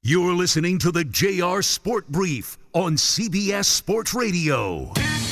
You're listening to the JR Sport Brief on CBS Sports Radio.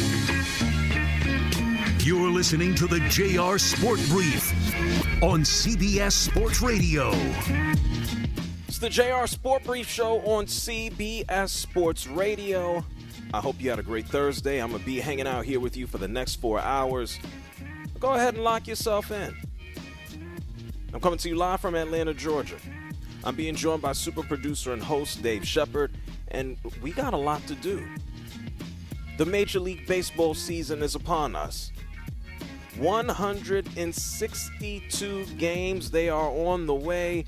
You're listening to the JR Sport Brief on CBS Sports Radio. It's the JR Sport Brief show on CBS Sports Radio. I hope you had a great Thursday. I'm going to be hanging out here with you for the next 4 hours. Go ahead and lock yourself in. I'm coming to you live from Atlanta, Georgia. I'm being joined by super producer and host Dave Shepard, and we got a lot to do. The Major League Baseball season is upon us. 162 games, they are on the way,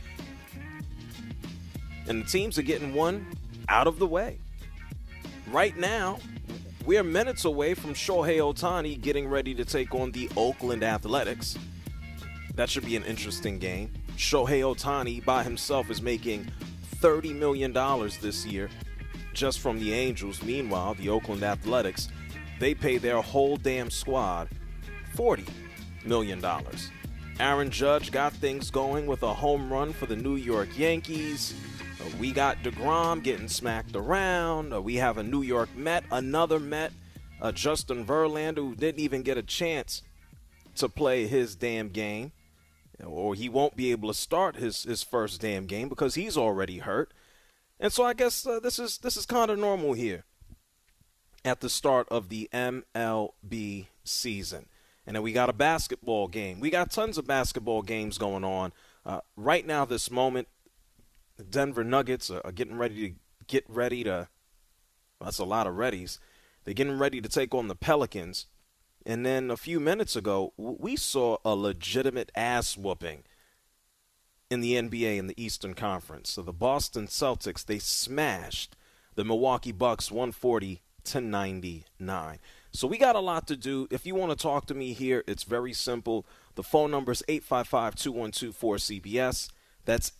and the teams are getting one out of the way. Right now, we're minutes away from Shohei Ohtani getting ready to take on the Oakland Athletics. That should be an interesting game. Shohei Ohtani by himself is making $30 million this year just from the Angels. Meanwhile, the Oakland Athletics, they pay their whole damn squad $40 million. Aaron Judge got things going with a home run for the New York Yankees. We got DeGrom getting smacked around. We have a New York Met, another Met, Justin Verlander, who didn't even get a chance to play his damn game. Or he won't be able to start his first damn game because he's already hurt. And so I guess this is kind of normal here at the start of the MLB season. And then we got a basketball game. We got tons of basketball games going on. Right now, this moment, the Denver Nuggets are getting ready to that's a lot of readies. They're getting ready to take on the Pelicans. And then a few minutes ago, we saw a legitimate ass whooping in the NBA in the Eastern Conference. So the Boston Celtics, they smashed the Milwaukee Bucks 140-99. So we got a lot to do. If you want to talk to me here, it's very simple. The phone number is 855-212-4CBS. That's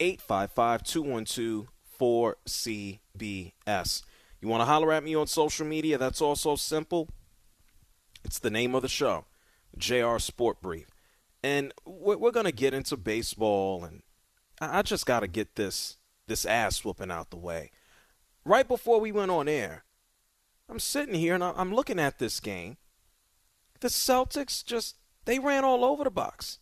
855-212-4CBS. You want to holler at me on social media? That's also simple. It's the name of the show, JR Sport Brief. And we're going to get into baseball, and I just got to get this ass whooping out the way. Right before we went on air, I'm sitting here, and I'm looking at this game. The Celtics they ran all over the Bucks.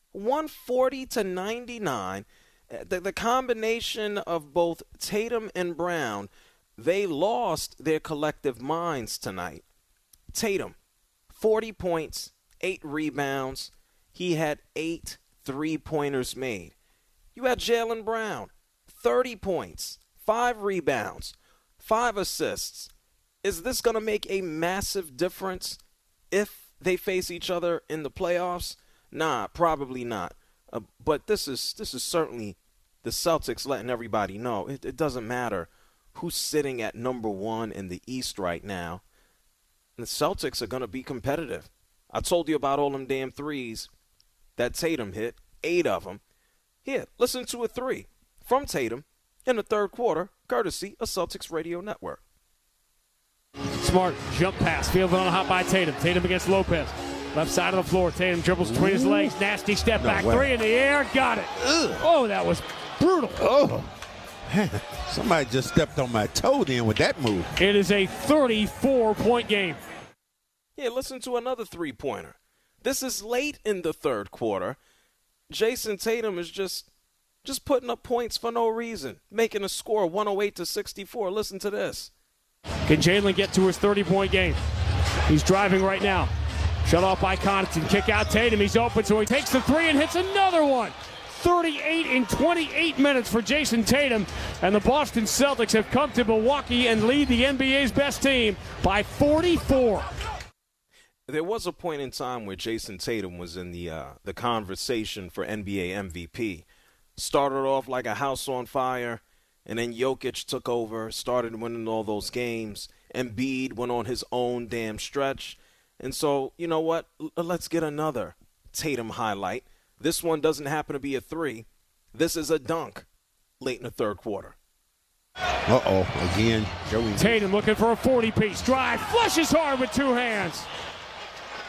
140-99. The combination of both Tatum and Brown, they lost their collective minds tonight. Tatum, 40 points, 8 rebounds. He had 8 3-pointers made. You had Jaylen Brown, 30 points, 5 rebounds, 5 assists. Is this going to make a massive difference if they face each other in the playoffs? Nah, probably not. But this is certainly the Celtics letting everybody know. It doesn't matter who's sitting at number 1 in the East right now. The Celtics are going to be competitive. I told you about all them damn threes that Tatum hit, 8 of them. Here, listen to a 3 from Tatum in the third quarter, courtesy of Celtics Radio Network. Smart jump pass, fielded on a hot by Tatum. Tatum against Lopez. Left side of the floor. Tatum dribbles between his legs. Nasty step back. 3 in the air. Got it. Ugh. Oh, that was brutal. Oh. Somebody just stepped on my toe then with that move. It is a 34-point game. Yeah, listen to another 3-pointer. This is late in the third quarter. Jason Tatum is just putting up points for no reason, making a score 108-64. Listen to this. Can Jaylen get to his 30-point game? He's driving right now. Shut off by Connaughton. Kick out Tatum. He's open, so he takes the 3 and hits another one. 38 in 28 minutes for Jason Tatum, and the Boston Celtics have come to Milwaukee and lead the NBA's best team by 44. There was a point in time where Jason Tatum was in the conversation for NBA MVP. Started off like a house on fire, and then Jokic took over, started winning all those games. Embiid went on his own damn stretch. And so, you know what? Let's get another Tatum highlight. This one doesn't happen to be a 3. This is a dunk late in the third quarter. Uh-oh, again, Joey. Tatum looking for a 40-piece drive. Flushes hard with 2 hands.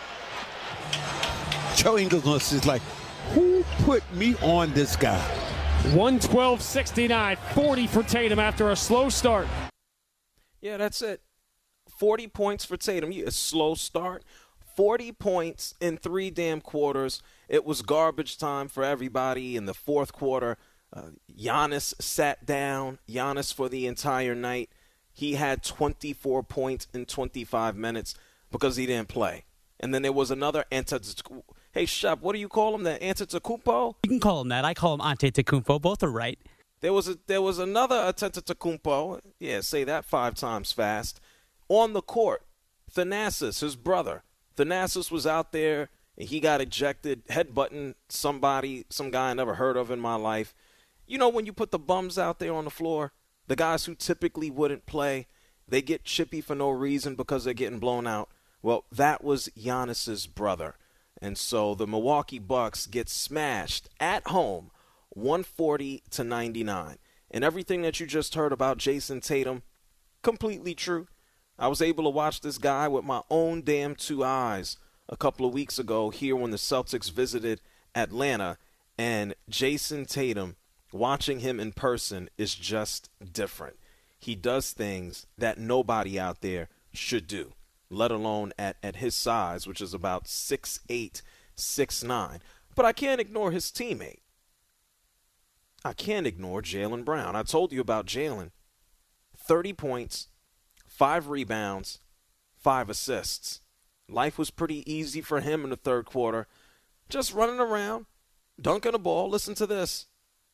Joe Ingles is like, who put me on this guy? 112-69, 40 for Tatum after a slow start. Yeah, that's it. 40 points for Tatum. A slow start. 40 points in 3 damn quarters. It was garbage time for everybody in the fourth quarter. Giannis sat down. Giannis for the entire night. He had 24 points in 25 minutes because he didn't play. And then there was another Antetokounmpo. Hey, Shep, what do you call him? The Antetokounmpo? You can call him that. I call him Antetokounmpo. Both are right. There was another Antetokounmpo. Yeah, say that 5 times fast. On the court, Thanasis, his brother. Thanasis was out there, and he got ejected, headbutting some guy I never heard of in my life. You know when you put the bums out there on the floor, the guys who typically wouldn't play, they get chippy for no reason because they're getting blown out. Well, that was Giannis's brother. And so the Milwaukee Bucks get smashed at home, 140-99. And everything that you just heard about Jason Tatum, completely true. I was able to watch this guy with my own damn 2 eyes a couple of weeks ago here when the Celtics visited Atlanta. And Jason Tatum, watching him in person is just different. He does things that nobody out there should do, let alone at his size, which is about 6'8", 6'9". But I can't ignore his teammate. I can't ignore Jaylen Brown. I told you about Jaylen. 30 points, 5 rebounds, 5 assists. Life was pretty easy for him in the third quarter. Just running around, dunking the ball. Listen to this.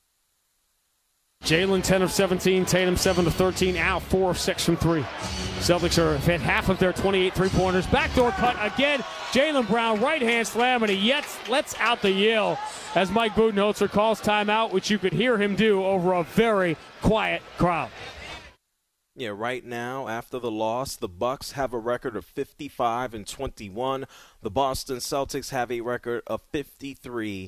Jaylen 10 of 17, Tatum 7 of 13, out 4 of 6 from 3. Celtics have hit half of their 28 three-pointers. Backdoor cut again. Jaylen Brown, right-hand slam, and he lets out the yell as Mike Budenholzer calls timeout, which you could hear him do over a very quiet crowd. Yeah, right now, after the loss, the Bucks have a record of 55-21. The Boston Celtics have a record of 53-24.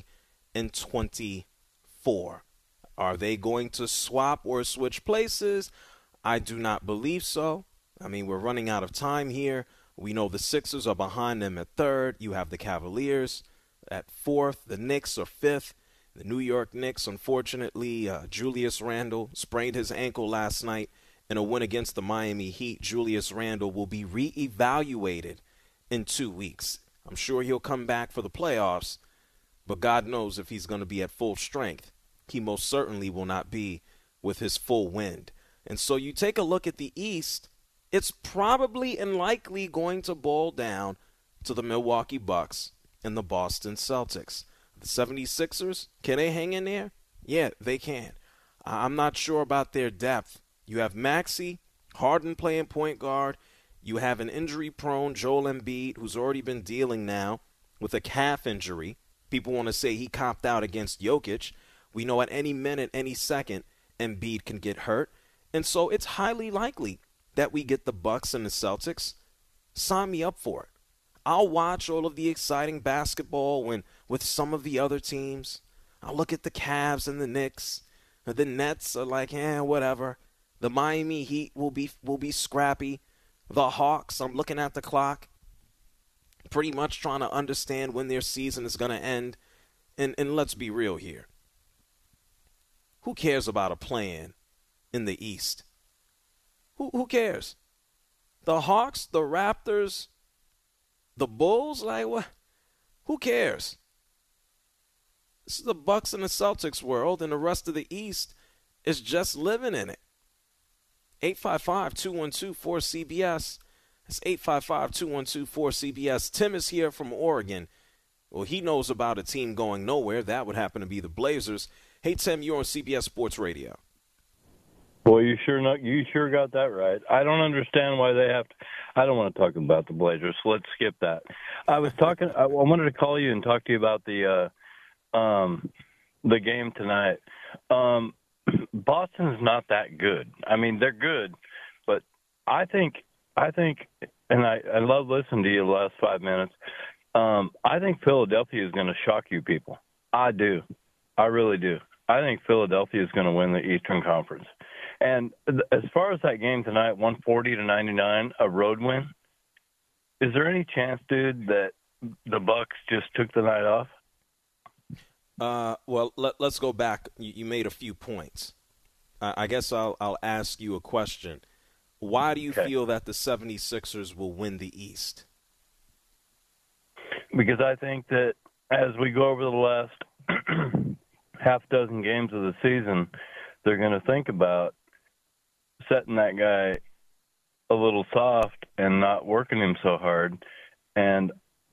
Are they going to swap or switch places? I do not believe so. I mean, we're running out of time here. We know the Sixers are behind them at third. You have the Cavaliers at fourth. The Knicks are fifth. The New York Knicks, unfortunately, Julius Randle sprained his ankle last night. In a win against the Miami Heat, Julius Randle will be reevaluated in 2 weeks. I'm sure he'll come back for the playoffs, but God knows if he's going to be at full strength. He most certainly will not be with his full wind. And so you take a look at the East, it's probably and likely going to boil down to the Milwaukee Bucks and the Boston Celtics. The 76ers, can they hang in there? Yeah, they can. I'm not sure about their depth. You have Maxey, Harden playing point guard. You have an injury-prone Joel Embiid, who's already been dealing now with a calf injury. People want to say he copped out against Jokic. We know at any minute, any second, Embiid can get hurt. And so it's highly likely that we get the Bucks and the Celtics. Sign me up for it. I'll watch all of the exciting basketball with some of the other teams. I'll look at the Cavs and the Knicks. The Nets are like, whatever. The Miami Heat will be scrappy. The Hawks, I'm looking at the clock, pretty much trying to understand when their season is going to end. And let's be real here. Who cares about a play-in in the East? Who cares? The Hawks, the Raptors, the Bulls, like what? Who cares? This is the Bucks and the Celtics world, and the rest of the East is just living in it. 855-212-4CBS. That's 855-212-4CBS. Tim is here from Oregon. Well, he knows about a team going nowhere. That would happen to be the Blazers. Hey, Tim, you're on CBS Sports Radio. Boy, you sure got that right. I don't understand why they have to. I don't want to talk about the Blazers, so let's skip that. I wanted to call you and talk to you about the game tonight. Boston's not that good. I mean, they're good, but I think, and I love listening to you the last 5 minutes. I think Philadelphia is going to shock you people. I do. I really do. I think Philadelphia is going to win the Eastern Conference. And as far as that game tonight, 140-99, a road win, is there any chance, dude, that the Bucks just took the night off? Well, let's go back. You made a few points. I guess I'll ask you a question. Why do you feel that the 76ers will win the East? Because I think that as we go over the last half dozen games of the season, they're going to think about setting that guy a little soft and not working him so hard. And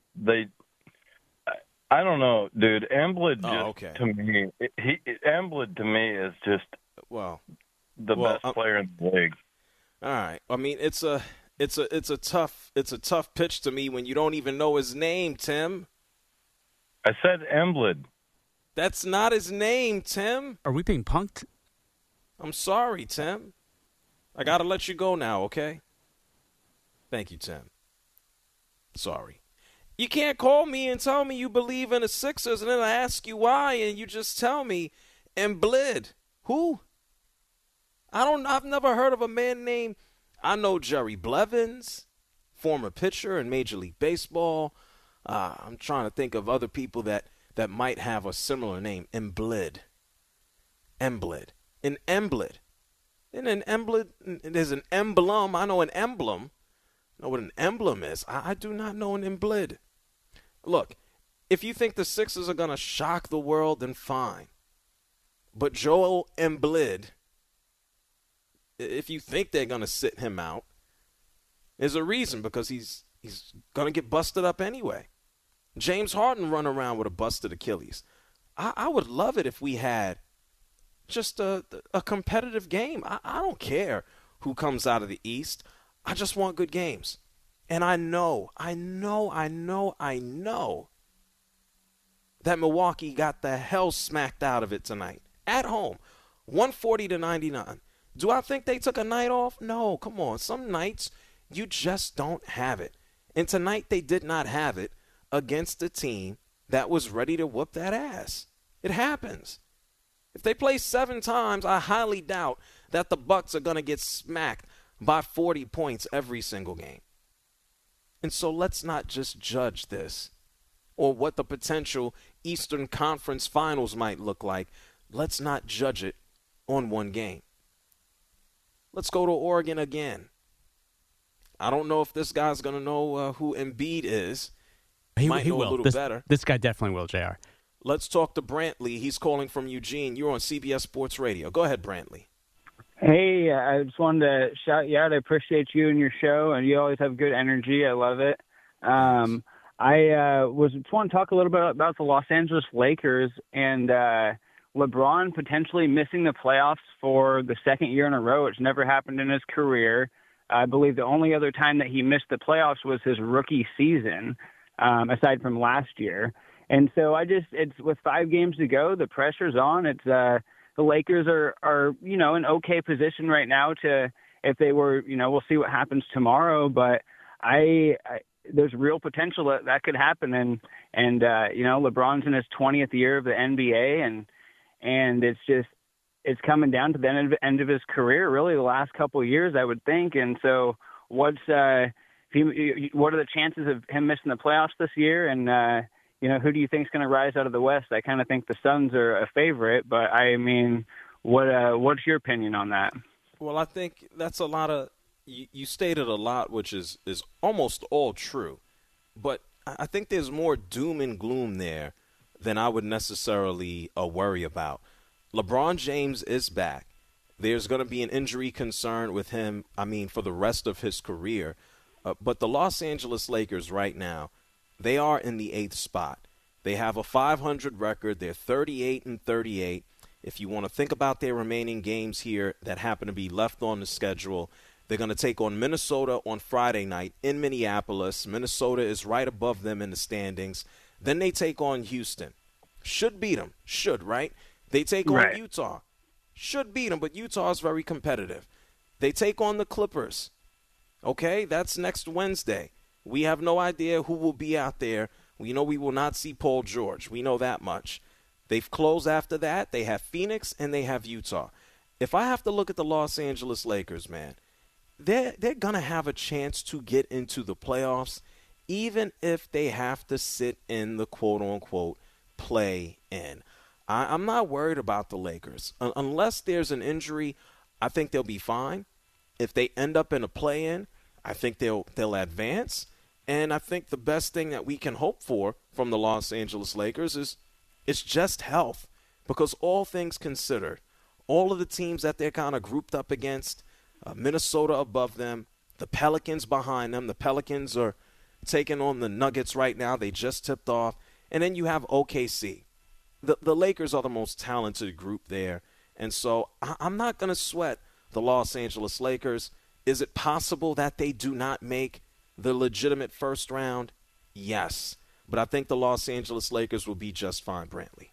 I don't know, dude. Embiid to me, Embiid to me is just the best player in the league. All right. I mean, it's a tough pitch to me when you don't even know his name, Tim. I said Embiid. That's not his name, Tim. Are we being punked? I'm sorry, Tim. I got to let you go now, okay? Thank you, Tim. Sorry. You can't call me and tell me you believe in the Sixers and then I ask you why and you just tell me Embiid. Who? I've never heard of a man named, I know Jerry Blevins, former pitcher in Major League Baseball. I'm trying to think of other people that might have a similar name. Embiid. An Embiid. And an Embiid, there's an emblem. I know an emblem. I know what an emblem is. I do not know an Embiid. Look, if you think the Sixers are going to shock the world, then fine. But Joel Embiid, if you think they're going to sit him out, there's a reason, because he's going to get busted up anyway. James Harden run around with a busted Achilles. I would love it if we had just a competitive game. I don't care who comes out of the East. I just want good games. And I know that Milwaukee got the hell smacked out of it tonight. At home, 140-99. Do I think they took a night off? No, come on. Some nights you just don't have it. And tonight they did not have it against a team that was ready to whoop that ass. It happens. If they play 7 times, I highly doubt that the Bucks are going to get smacked by 40 points every single game. And so let's not just judge this or what the potential Eastern Conference Finals might look like. Let's not judge it on one game. Let's go to Oregon again. I don't know if this guy's going to know who Embiid is. He might know will. a little better. This guy definitely will, JR. Let's talk to Brantley. He's calling from Eugene. You're on CBS Sports Radio. Go ahead, Brantley. Hey, I just wanted to shout you out. I appreciate you and your show, and you always have good energy. I love it. I just want to talk a little bit about the Los Angeles Lakers and LeBron potentially missing the playoffs for the second year in a row. It's never happened in his career. I believe the only other time that he missed the playoffs was his rookie season, aside from last year. And so it's with 5 games to go, the pressure's on. It's the Lakers are in okay position right now to, if they were, we'll see what happens tomorrow, but there's real potential that could happen. And LeBron's in his 20th year of the NBA, and it's coming down to the end of his career, really the last couple of years, I would think. And so what are the chances of him missing the playoffs this year? And, who do you think is going to rise out of the West? I kind of think the Suns are a favorite, but I mean, what's your opinion on that? Well, I think that's a lot of you stated a lot, which is almost all true. But I think there's more doom and gloom there than I would necessarily worry about. LeBron James is back. There's going to be an injury concern with him, for the rest of his career. But the Los Angeles Lakers right now, they are in the 8th spot. They have a 500 record. They're 38-38. If you want to think about their remaining games here that happen to be left on the schedule, they're going to take on Minnesota on Friday night in Minneapolis. Minnesota is right above them in the standings. Then they take on Houston. Should beat them. Should, right? They take on Utah. Should beat them, but Utah is very competitive. They take on the Clippers. Okay, that's next Wednesday. We have no idea who will be out there. We know we will not see Paul George. We know that much. They've closed after that. They have Phoenix and they have Utah. If I have to look at the Los Angeles Lakers, man, they're going to have a chance to get into the playoffs, even if they have to sit in the quote-unquote play-in. I'm not worried about the Lakers. Unless there's an injury, I think they'll be fine. If they end up in a play-in, I think they'll advance. And I think the best thing that we can hope for from the Los Angeles Lakers is just health. Because all things considered, all of the teams that they're kind of grouped up against, Minnesota above them, the Pelicans behind them. The Pelicans are taking on the Nuggets right now. They just tipped off. And then you have OKC. The Lakers are the most talented group there. And so I'm not going to sweat the Los Angeles Lakers. Is it possible that they do not make the legitimate first round? Yes. But I think the Los Angeles Lakers will be just fine, Brantley.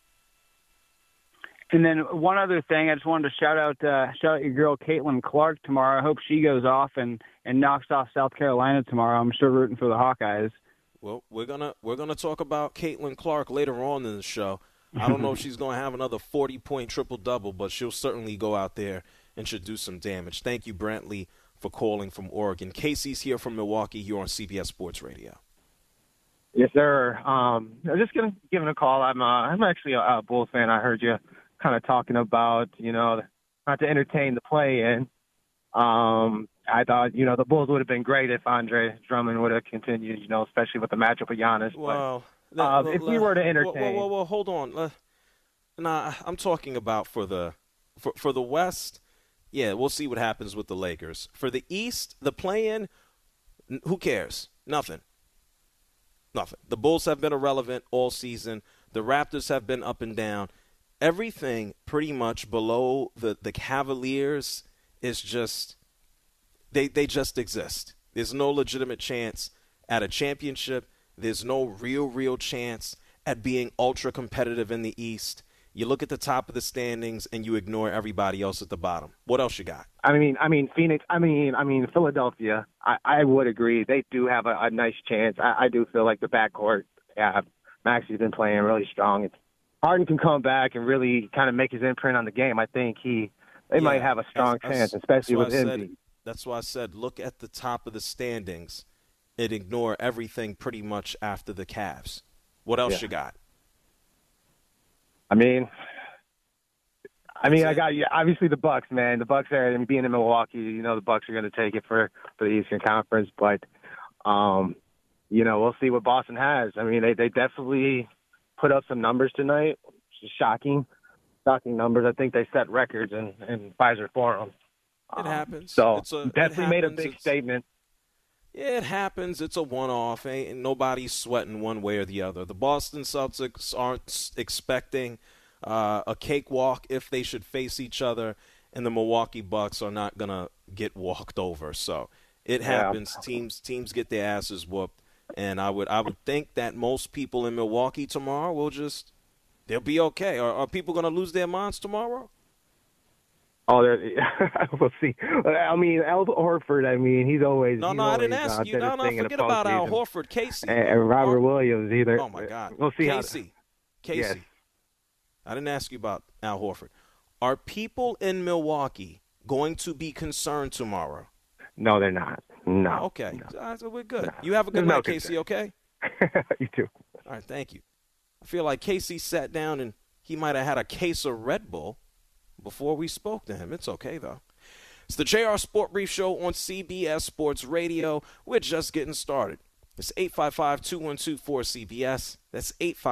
And then one other thing, I just wanted to shout out your girl Caitlin Clark tomorrow. I hope she goes off and knocks off South Carolina tomorrow. I'm sure rooting for the Hawkeyes. Well, we're gonna talk about Caitlin Clark later on in the show. I don't know if she's going to have another 40-point triple-double, but she'll certainly go out there and should do some damage. Thank you, Brantley, for calling from Oregon. Casey's here from Milwaukee here on CBS Sports Radio. Yes, sir. I'm just giving a call. I'm actually a Bulls fan. I heard you kind of talking about, not to entertain the play-in. I thought, the Bulls would have been great if Andre Drummond would have continued, especially with the matchup with Giannis. Well, if we were to entertain. Well, hold on. I'm talking about for the West. Yeah, we'll see what happens with the Lakers. For the East, the play-in, who cares? Nothing. The Bulls have been irrelevant all season. The Raptors have been up and down. Everything pretty much below the Cavaliers is just they just exist. There's no legitimate chance at a championship. There's no real chance at being ultra competitive in the East. You look at the top of the standings and you ignore everybody else at the bottom. What else you got? I mean Phoenix. I mean Philadelphia. I would agree. They do have a nice chance. I do feel like the backcourt. Yeah, Maxi's been playing really strong. Harden can come back and really kind of make his imprint on the game. I think they might have a strong chance, especially with him. That's why I said look at the top of the standings and ignore everything pretty much after the Cavs. What else you got? I got obviously the Bucks, man. The Bucks are, and being in Milwaukee, the Bucks are going to take it for the Eastern Conference. But, we'll see what Boston has. I mean, they definitely put up some numbers tonight. Just shocking numbers. I think they set records in Pfizer Forum. It happens. So definitely made a big statement. Yeah, it happens. It's a one-off. Ain't nobody's sweating one way or the other. The Boston Celtics aren't expecting a cakewalk if they should face each other, and the Milwaukee Bucks are not going to get walked over. So it happens. Teams get their asses whooped, and I would think that most people in Milwaukee tomorrow they'll be okay. Are people going to lose their minds tomorrow? Oh, we'll see. I mean, Al Horford. He's always I didn't ask you. No, forget about Al Horford. Casey and Robert Williams either. Oh my God. We'll see. Casey. Yes. I didn't ask you about Al Horford. Are people in Milwaukee going to be concerned tomorrow? No, they're not. No. Okay, no. So we're good. You have a good night, Casey. Okay. You too. All right, thank you. I feel like Casey sat down and he might have had a case of Red Bull before we spoke to him. It's okay, though. It's the JR Sport Brief Show on CBS Sports Radio. We're just getting started. It's 855-212-4CBS. That's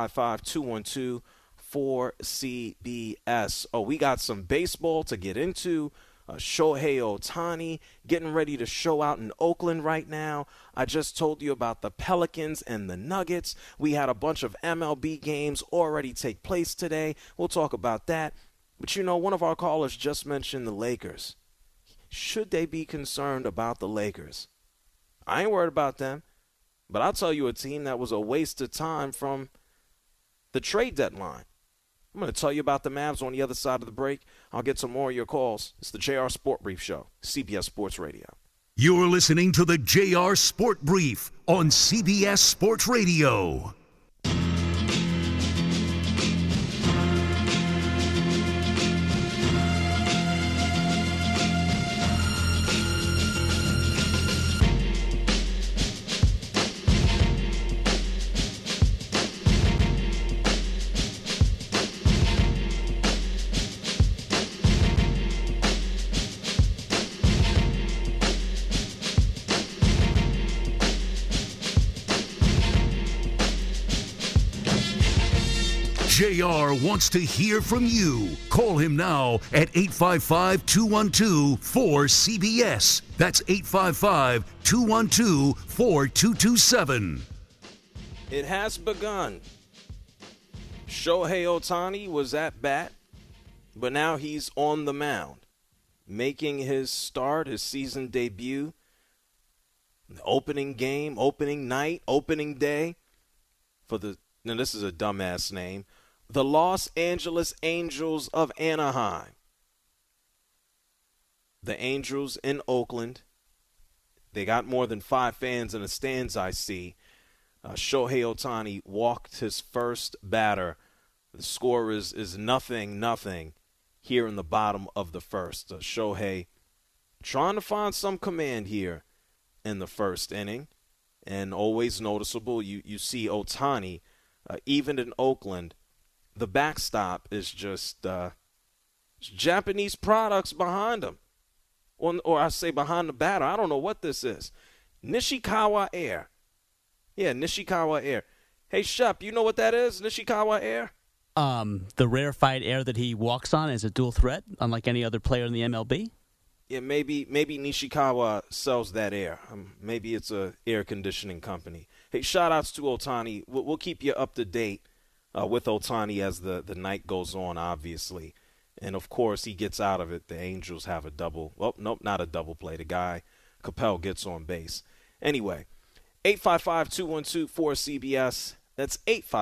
855-212-4CBS. Oh, we got some baseball to get into. Shohei Ohtani getting ready to show out in Oakland right now. I just told you about the Pelicans and the Nuggets. We had a bunch of MLB games already take place today. We'll talk about that. But, one of our callers just mentioned the Lakers. Should they be concerned about the Lakers? I ain't worried about them. But I'll tell you a team that was a waste of time from the trade deadline. I'm going to tell you about the Mavs on the other side of the break. I'll get some more of your calls. It's the JR Sport Brief Show, CBS Sports Radio. You're listening to the JR Sport Brief on CBS Sports Radio. JR wants to hear from you. Call him now at 855-212-4CBS. That's 855-212-4227. It has begun. Shohei Ohtani was at bat, but now he's on the mound, making his start, his season debut, the opening game, opening night, opening day for now this is a dumbass name, the Los Angeles Angels of Anaheim. The Angels in Oakland, they got more than 5 fans in the stands, I see. Shohei Ohtani walked his first batter. The score is 0-0 here in the bottom of the first. Shohei trying to find some command here in the first inning. And always noticeable, you see Ohtani, even in Oakland, the backstop is just Japanese products behind him. Or I say behind the batter. I don't know what this is. Nishikawa Air. Yeah, Nishikawa Air. Hey, Shep, you know what that is, Nishikawa Air? The rarefied air that he walks on is a dual threat, unlike any other player in the MLB? Yeah, maybe Nishikawa sells that air. Maybe it's a air conditioning company. Hey, shout-outs to Ohtani. We'll keep you up to date with Ohtani as the night goes on, obviously. And, of course, he gets out of it. The Angels have a double. Well, nope, not a double play. The guy, Capel, gets on base. Anyway, 855-212-4CBS. That's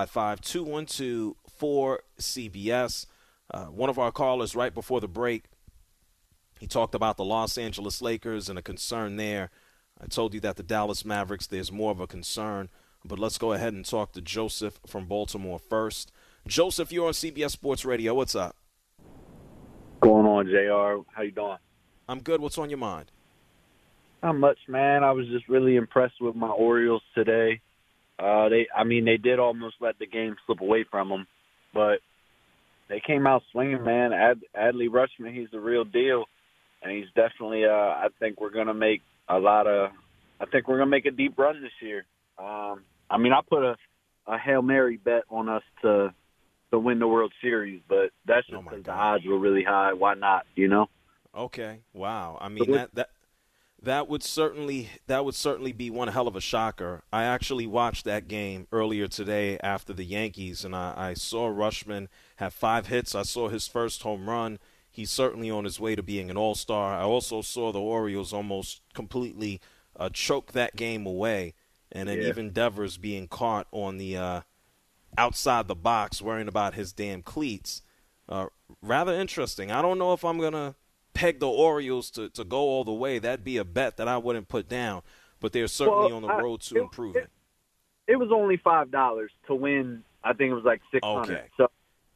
855-212-4CBS. One of our callers right before the break, he talked about the Los Angeles Lakers and a concern there. I told you that the Dallas Mavericks, there's more of a concern. But let's go ahead and talk to Joseph from Baltimore first. Joseph, you're on CBS Sports Radio. What's up? Going on, JR? How you doing? I'm good. What's on your mind? Not much, man. I was just really impressed with my Orioles today. They did almost let the game slip away from them, but they came out swinging, man. Adley Rutschman, he's the real deal, and he's definitely. I think we're gonna make a deep run this year. I put a Hail Mary bet on us to win the World Series, but that's just because the odds were really high. Why not? You know? Okay. Wow. I mean that would certainly be one hell of a shocker. I actually watched that game earlier today after the Yankees, and I saw Rutschman have 5 hits. I saw his first home run. He's certainly on his way to being an all-star. I also saw the Orioles almost completely choke that game away, and then even Devers being caught on the outside the box worrying about his damn cleats. Rather interesting. I don't know if I'm going to peg the Orioles to go all the way. That'd be a bet that I wouldn't put down, but they're certainly on the road to improving. It was only $5 to win. I think it was like $600. Okay. So,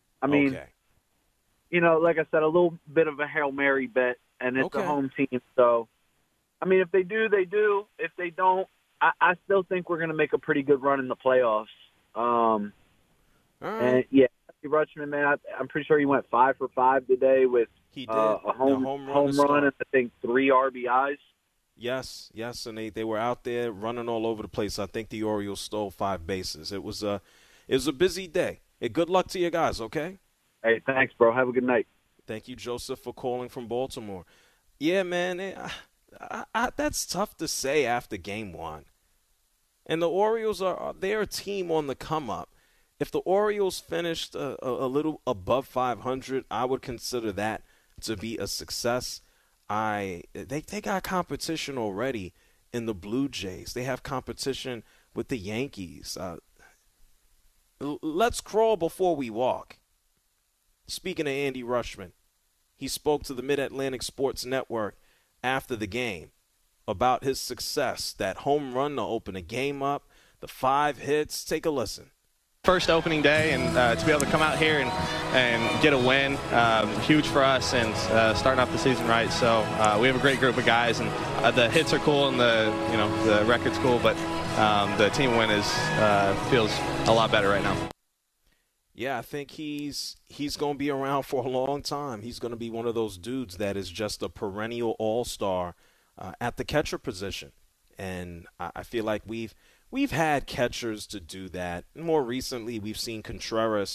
like I said, a little bit of a Hail Mary bet, and it's a home team. So, if they do, they do. If they don't, I still think we're going to make a pretty good run in the playoffs. All right. And Rutschman, man, I'm pretty sure he went 5 for 5 today with he did. A home run and I think 3 RBIs. Yes, and they were out there running all over the place. I think the Orioles stole 5 bases. It was a busy day. Hey, good luck to you guys, okay? Hey, thanks, bro. Have a good night. Thank you, Joseph, for calling from Baltimore. Yeah, man, that's tough to say after Game 1. And the Orioles they're a team on the come-up. If the Orioles finished a little above 500, I would consider that to be a success. They got competition already in the Blue Jays. They have competition with the Yankees. Let's crawl before we walk. Speaking of Andy Rutschman, he spoke to the Mid-Atlantic Sports Network after the game about his success, that home run to open the game up, the 5 hits. Take a listen. First opening day, and to be able to come out here and get a win, huge for us, and starting off the season right. So we have a great group of guys, and the hits are cool, and the record's cool, but the team win feels a lot better right now. Yeah, I think he's going to be around for a long time. He's going to be one of those dudes that is just a perennial all-star at the catcher position, and I feel like we've had catchers to do that. More recently, we've seen Contreras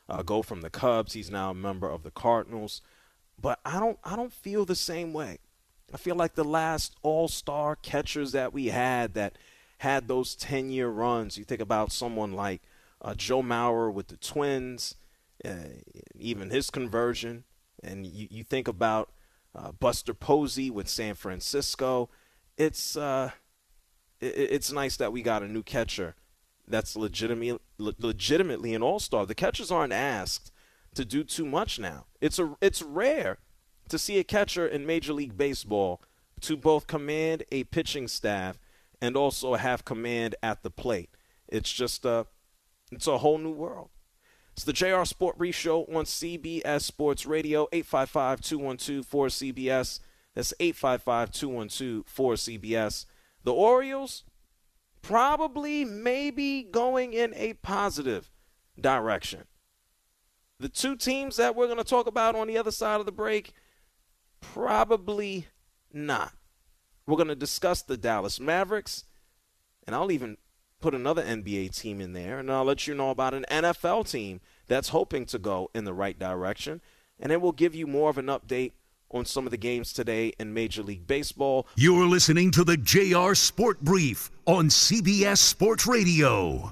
go from the Cubs. He's now a member of the Cardinals. But I don't feel the same way. I feel like the last all-star catchers that we had that had those 10-year runs, you think about someone like Joe Mauer with the Twins, even his conversion, and you think about Buster Posey with San Francisco. It's nice that we got a new catcher that's legitimately an all-star. The catchers aren't asked to do too much now. It's rare to see a catcher in Major League Baseball to both command a pitching staff and also have command at the plate. It's just it's a whole new world. It's the JR Sport Brief Show on CBS Sports Radio, 855-212-4CBS. That's 855-212-4CBS. The Orioles probably maybe going in a positive direction. The two teams that we're going to talk about on the other side of the break, probably not. We're going to discuss the Dallas Mavericks, and I'll even put another NBA team in there, and I'll let you know about an NFL team that's hoping to go in the right direction, and then we'll give you more of an update on some of the games today in Major League Baseball. You're listening to the JR Sport Brief on CBS Sports Radio.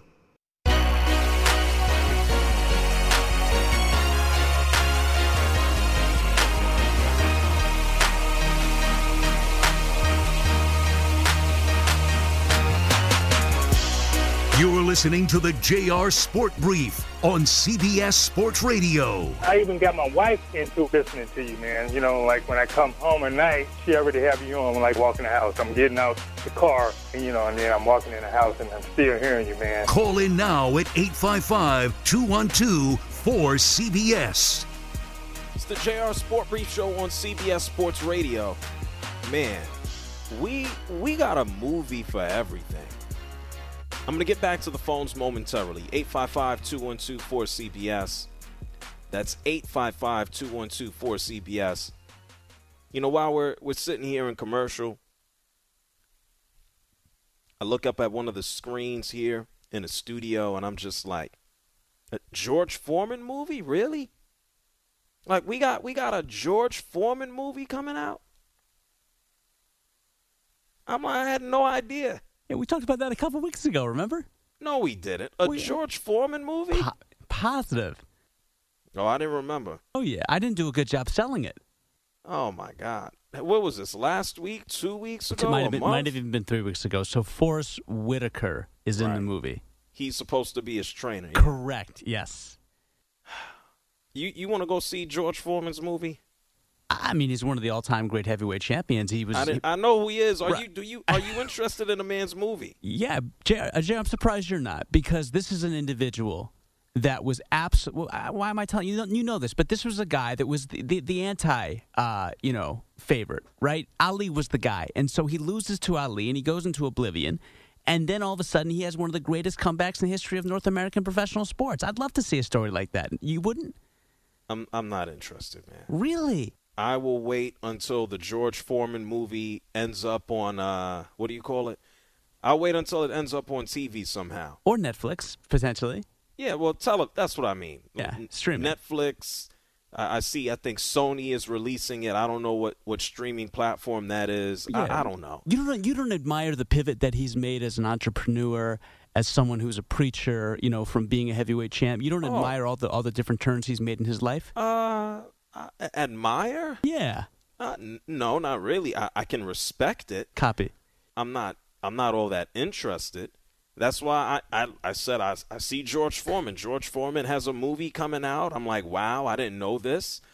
You're listening to the JR Sport Brief on CBS Sports Radio. I even got my wife into listening to you, man. You know, like when I come home at night, she already have you on, like walking the house. I'm getting out the car, and then I'm walking in the house, and I'm still hearing you, man. Call in now at 855-212-4CBS. It's the JR Sport Brief Show on CBS Sports Radio. Man, we got a movie for everything. I'm going to get back to the phones momentarily. 855-212-4CBS. That's 855-212-4CBS. You know, while we're sitting here in commercial, I look up at one of the screens here in the studio, and I'm just like, a George Foreman movie? Really? Like, we got a George Foreman movie coming out? I had no idea. Yeah, we talked about that a couple weeks ago, remember? No, we didn't. George Foreman movie? Positive. Oh, I didn't remember. Oh, yeah. I didn't do a good job selling it. Oh, my God. What was this, last week, 2 weeks ago, Might have month? even been 3 weeks ago. So Forrest Whitaker is in the movie. He's supposed to be his trainer. Yeah? Correct, yes. You want to go see George Foreman's movie? I mean, he's one of the all-time great heavyweight champions. I know who he is. Are you interested in a man's movie? Yeah, Jay, I'm surprised you're not, because this is an individual that was absolutely. Why am I telling you? You know this, but this was a guy that was the anti, favorite, right? Ali was the guy, and so he loses to Ali, and he goes into oblivion. And then all of a sudden, he has one of the greatest comebacks in the history of North American professional sports. I'd love to see a story like that. You wouldn't? I'm not interested, man. Really? I will wait until the George Foreman movie ends up on, what do you call it? I'll wait until it ends up on TV somehow. Or Netflix, potentially. Yeah, well, that's what I mean. Yeah, streaming. Netflix, I think Sony is releasing it. I don't know what streaming platform that is. Yeah. I don't know. You don't admire the pivot that he's made as an entrepreneur, as someone who's a preacher, from being a heavyweight champ. You don't admire all the different turns he's made in his life? Admire? Yeah. No, not really. I can respect it. Copy. I'm not all that interested. That's why I said I see George Foreman. George Foreman has a movie coming out. I'm like, wow, I didn't know this.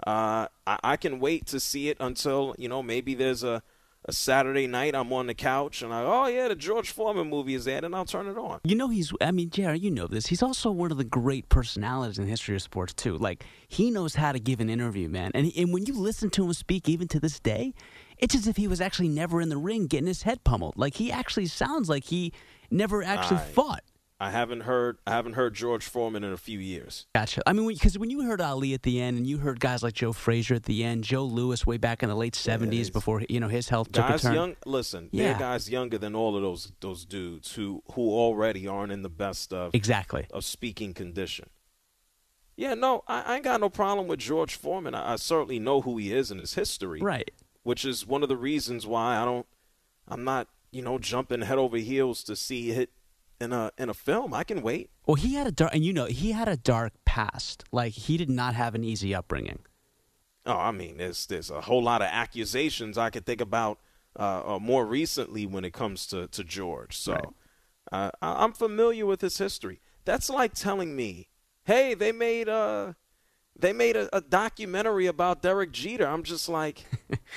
I can wait to see it until, maybe there's a Saturday night I'm on the couch and the George Foreman movie is there, and I'll turn it on. Jared, you know this. He's also one of the great personalities in the history of sports, too. Like, he knows how to give an interview, man. And when you listen to him speak, even to this day, it's as if he was actually never in the ring getting his head pummeled. Like, he actually sounds like he never actually fought. I haven't heard George Foreman in a few years. Gotcha. I mean, because when you heard Ali at the end, and you heard guys like Joe Frazier at the end, Joe Louis way back in the late 70s before his health took a turn. There are guys younger than all of those dudes who already aren't in the best of exactly of speaking condition. Yeah, no, I ain't got no problem with George Foreman. I certainly know who he is and his history. Right. Which is one of the reasons why I'm not, jumping head over heels to see it in a film. I can wait. Well, he had a dark past. Like, he did not have an easy upbringing. Oh, I mean, there's a whole lot of accusations I could think about more recently when it comes to George. So right. I'm familiar with his history. That's like telling me, hey, they made a documentary about Derek Jeter. I'm just like,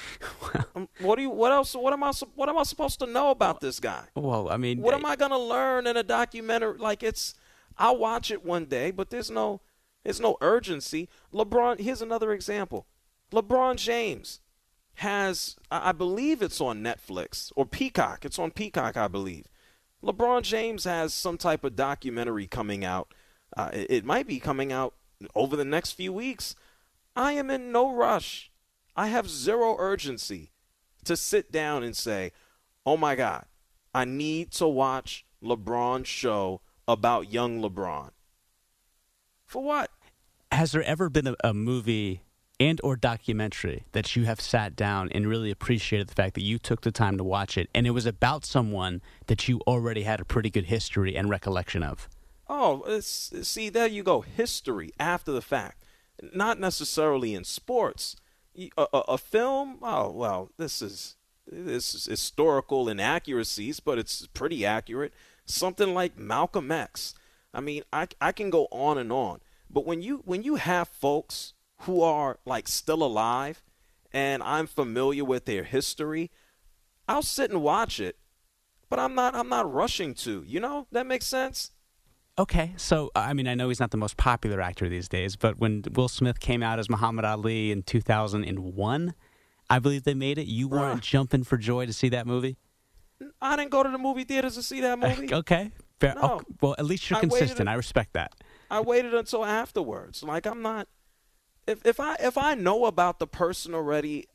what am I supposed to know about this guy? Well, I mean, what am I going to learn in a documentary? Like, I'll watch it one day, but there's no urgency. LeBron, here's another example. LeBron James has, I believe it's on Netflix or Peacock. It's on Peacock, I believe. LeBron James has some type of documentary coming out. It might be coming out over the next few weeks. I am in no rush. I have zero urgency to sit down and say, oh, my God, I need to watch LeBron's show about young LeBron. For what? Has there ever been a movie and or documentary that you have sat down and really appreciated the fact that you took the time to watch it, and it was about someone that you already had a pretty good history and recollection of? Oh, see, there you go. History after the fact. Not necessarily in sports. A film, oh, well, this is historical inaccuracies, but it's pretty accurate. Something like Malcolm X. I mean, I can go on and on. But when you have folks who are like still alive and I'm familiar with their history, I'll sit and watch it, but I'm not rushing to. That makes sense? Okay, so, I mean, I know he's not the most popular actor these days, but when Will Smith came out as Muhammad Ali in 2001, I believe they made it, you weren't jumping for joy to see that movie? I didn't go to the movie theaters to see that movie. Okay, fair. No. Oh, well, at least you're consistent. I respect that. I waited until afterwards. Like, I'm not... If I know about the person already,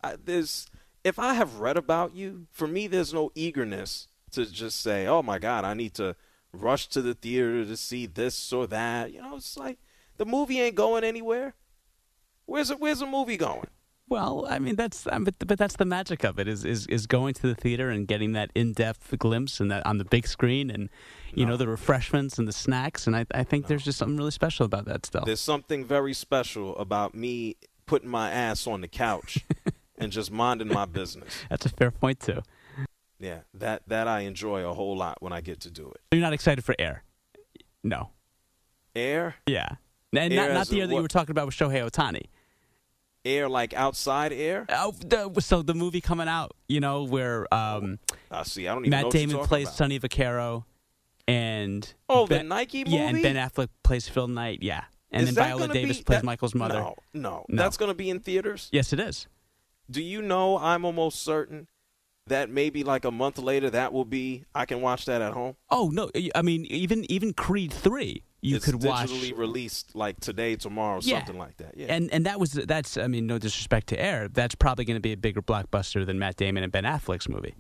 if I have read about you, for me, there's no eagerness to just say, oh, my God, I need to rush to the theater to see this or that. It's like the movie ain't going anywhere. Where's the movie going? Well, I mean, but that's the magic of it is going to the theater and getting that in-depth glimpse and that on the big screen and the refreshments and the snacks, and I think there's just something really special about that stuff. There's something very special about me putting my ass on the couch and just minding my business. That's a fair point too. Yeah, that I enjoy a whole lot when I get to do it. You're not excited for Air? No. Air? Yeah. And not the Air that you were talking about with Shohei Ohtani. Air, like outside Air? So the movie coming out, where I don't even Matt know Damon what plays about. Sonny Vaccaro, and the Nike movie? Yeah, and Ben Affleck plays Phil Knight, yeah. And then Viola Davis plays Michael's mother. No. That's going to be in theaters? Yes, it is. Do you know I'm almost certain that maybe like a month later I can watch that at home? Oh, no. I mean, even Creed 3, could watch. It's digitally released like today, tomorrow, something like that. Yeah. And that's, I mean, no disrespect to Air, that's probably going to be a bigger blockbuster than Matt Damon and Ben Affleck's movie.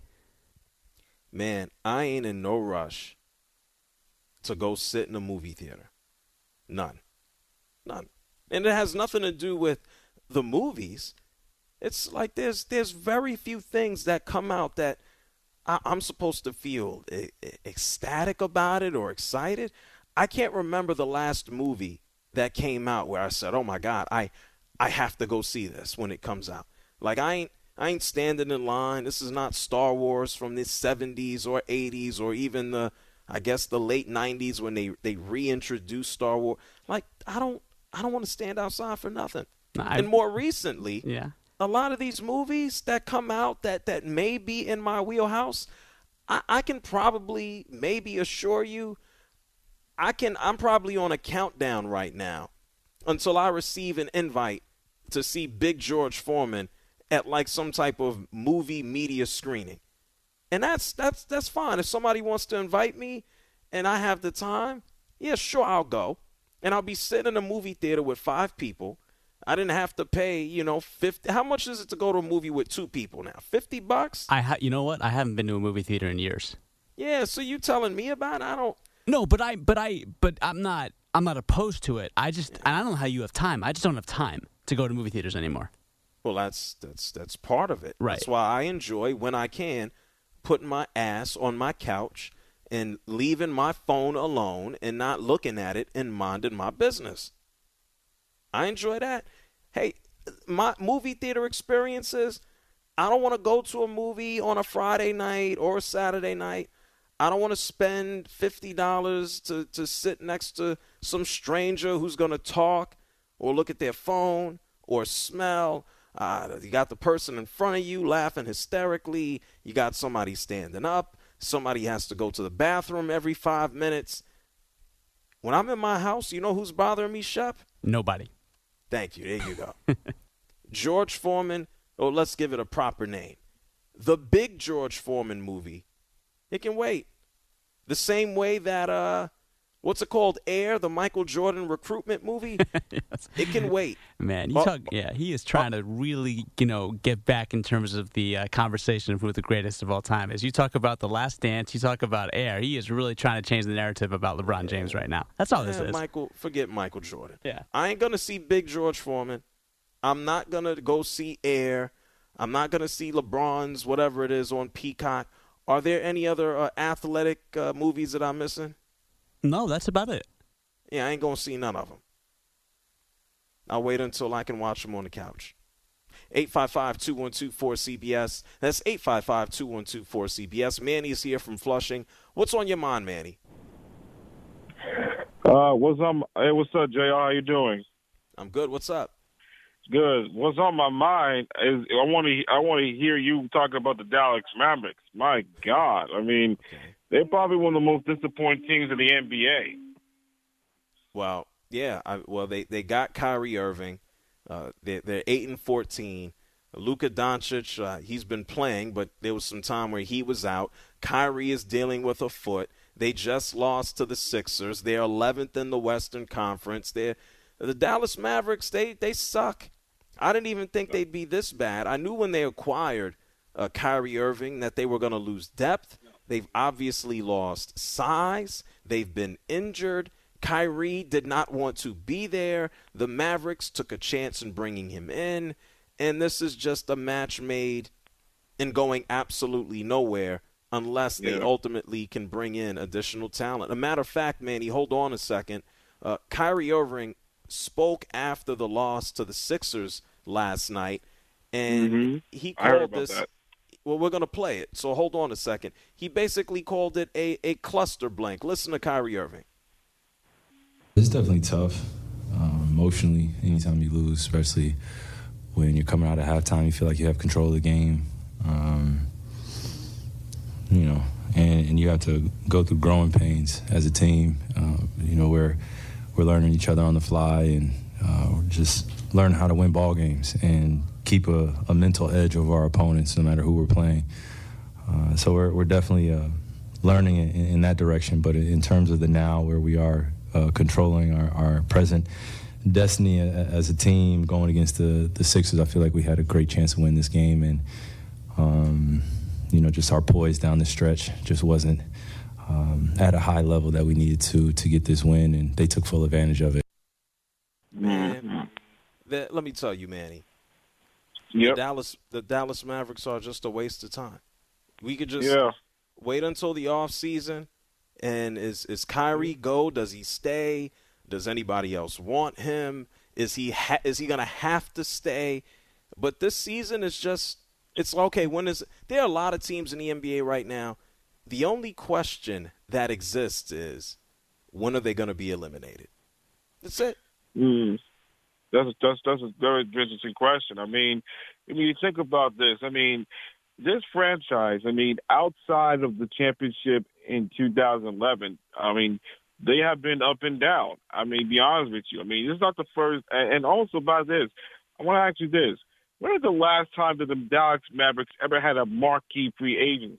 Man, I ain't in no rush to go sit in a movie theater. None. And it has nothing to do with the movies. It's like there's very few things that come out that I'm supposed to feel ecstatic about it or excited. I can't remember the last movie that came out where I said, oh, my God, I have to go see this when it comes out. Like, I ain't standing in line. This is not Star Wars from the 70s or 80s or even the late 90s when they reintroduced Star Wars. Like, I don't want to stand outside for nothing. And more recently, a lot of these movies that come out that may be in my wheelhouse, I can probably maybe assure you I'm probably on a countdown right now until I receive an invite to see Big George Foreman at like some type of movie media screening. And that's fine. If somebody wants to invite me and I have the time, yeah, sure, I'll go. And I'll be sitting in a movie theater with 5 people. I didn't have to pay, $50. How much is it to go to a movie with 2 people now? $50? You know what? I haven't been to a movie theater in years. Yeah, so you telling me about it? I don't. No, but I'm not. I'm not opposed to it. I don't know how you have time. I just don't have time to go to movie theaters anymore. Well, that's part of it. Right. That's why I enjoy, when I can, putting my ass on my couch and leaving my phone alone and not looking at it and minding my business. I enjoy that. Hey, my movie theater experiences, I don't want to go to a movie on a Friday night or a Saturday night. I don't want to spend $50 to sit next to some stranger who's going to talk or look at their phone or smell. You got the person in front of you laughing hysterically. You got somebody standing up. Somebody has to go to the bathroom every 5 minutes. When I'm in my house, you know who's bothering me, Shep? Nobody. Thank you. There you go. George Foreman, or let's give it a proper name. The big George Foreman movie. It can wait. The same way that, what's it called? Air, the Michael Jordan recruitment movie. Yes. It can wait. Man, he is trying to really, get back in terms of the conversation of who the greatest of all time is. You talk about The Last Dance, you talk about Air. He is really trying to change the narrative about LeBron James right now. That's all this is. Forget Michael Jordan. Yeah. I ain't going to see Big George Foreman. I'm not going to go see Air. I'm not going to see LeBron's, whatever it is, on Peacock. Are there any other athletic movies that I'm missing? No, that's about it. Yeah, I ain't going to see none of them. I'll wait until I can watch them on the couch. 855-212-4CBS. That's 855-212-4CBS. Manny's here from Flushing. What's on your mind, Manny? What's up, JR? How you doing? I'm good. What's up? Good. What's on my mind is I want to hear you talking about the Dallas Mavericks. My God, I mean, they're probably one of the most disappointing teams in the NBA. Well, yeah. They got Kyrie Irving. They're 8-14. Luka Doncic, he's been playing, but there was some time where he was out. Kyrie is dealing with a foot. They just lost to the Sixers. They're 11th in the Western Conference. The Dallas Mavericks, they suck. I didn't even think they'd be this bad. I knew when they acquired Kyrie Irving that they were going to lose depth. They've obviously lost size. They've been injured. Kyrie did not want to be there. The Mavericks took a chance in bringing him in. And this is just a match made and going absolutely nowhere unless they ultimately can bring in additional talent. A matter of fact, Manny, hold on a second. Kyrie Irving spoke after the loss to the Sixers last night, and he called this. That. Well, we're going to play it, so hold on a second. He basically called it a cluster blank. Listen to Kyrie Irving. It's definitely tough emotionally anytime you lose, especially when you're coming out at halftime. You feel like you have control of the game, and you have to go through growing pains as a team. We're learning each other on the fly and just learn how to win ball games and keep a mental edge over our opponents no matter who we're playing. So we're definitely learning in that direction. But in terms of the now, where we are controlling our present destiny as a team going against the Sixers, I feel like we had a great chance to win this game. And, just our poise down the stretch just wasn't at a high level that we needed to get this win, and they took full advantage of it. Man, let me tell you, Manny. Yep. The Dallas Mavericks are just a waste of time. We could just wait until the off season. And is Kyrie go? Does he stay? Does anybody else want him? Is he going to have to stay? But this season is just it's okay. There are a lot of teams in the NBA right now. The only question that exists is, when are they going to be eliminated? That's it. That's a very interesting question. I mean, you think about this. I mean, this franchise, outside of the championship in 2011, they have been up and down. Be honest with you. This is not the first. And also by this, I want to ask you this. When was the last time that the Dallas Mavericks ever had a marquee free agent?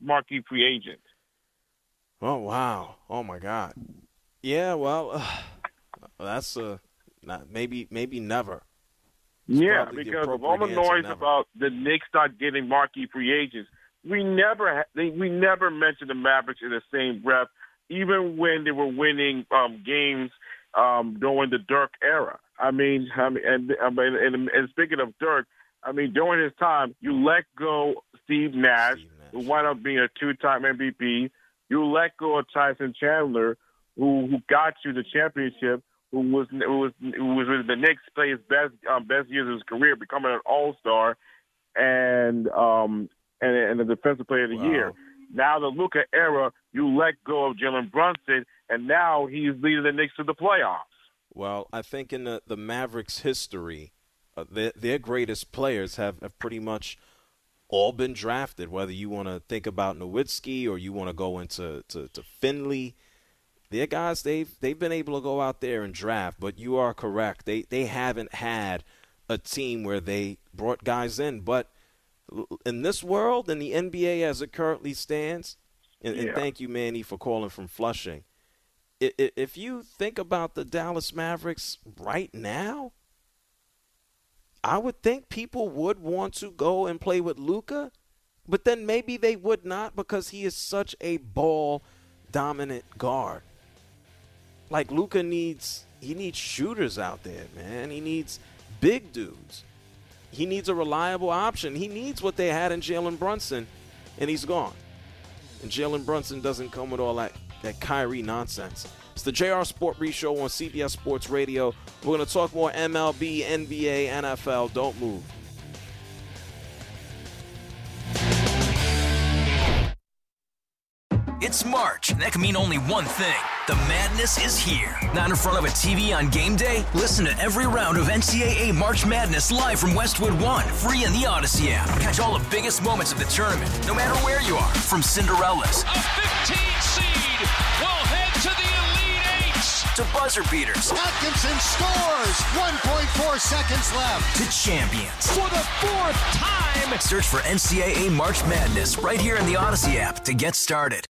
Oh, wow. Oh, my God. Yeah, well, that's maybe never. Yeah, because of all the noise about the Knicks not getting marquee free agents, we never mentioned the Mavericks in the same breath, even when they were winning games during the Dirk era. And speaking of Dirk, during his time, you let go Steve Nash, who wound up being a 2-time MVP. You let go of Tyson Chandler, who got you the championship, who was with the Knicks, played his best years of his career, becoming an All-Star, and the Defensive Player of the Year. Now the Luka era, you let go of Jalen Brunson, and now he's leading the Knicks to the playoffs. Well, I think in the Mavericks' history, their greatest players have pretty much all been drafted, whether you want to think about Nowitzki or you want to go into Finley. Their guys, they've been able to go out there and draft, but you are correct. They haven't had a team where they brought guys in. But in this world, in the NBA as it currently stands, and thank you, Manny, for calling from Flushing, if you think about the Dallas Mavericks right now, I would think people would want to go and play with Luka, but then maybe they would not because he is such a ball-dominant guard. Like Luka needs shooters out there, man. He needs big dudes. He needs a reliable option. He needs what they had in Jalen Brunson, and he's gone. And Jalen Brunson doesn't come with all that Kyrie nonsense. It's the JR Sport Brief Show on CBS Sports Radio. We're going to talk more MLB, NBA, NFL. Don't move. It's March, and that can mean only one thing. The madness is here. Not in front of a TV on game day? Listen to every round of NCAA March Madness live from Westwood One, free in the Odyssey app. Catch all the biggest moments of the tournament, no matter where you are. From Cinderellas, a 15 seed will head to the Elite Eights, to buzzer beaters. Atkinson scores! 1.4 seconds left. To champions. For the 4th time! Search for NCAA March Madness right here in the Odyssey app to get started.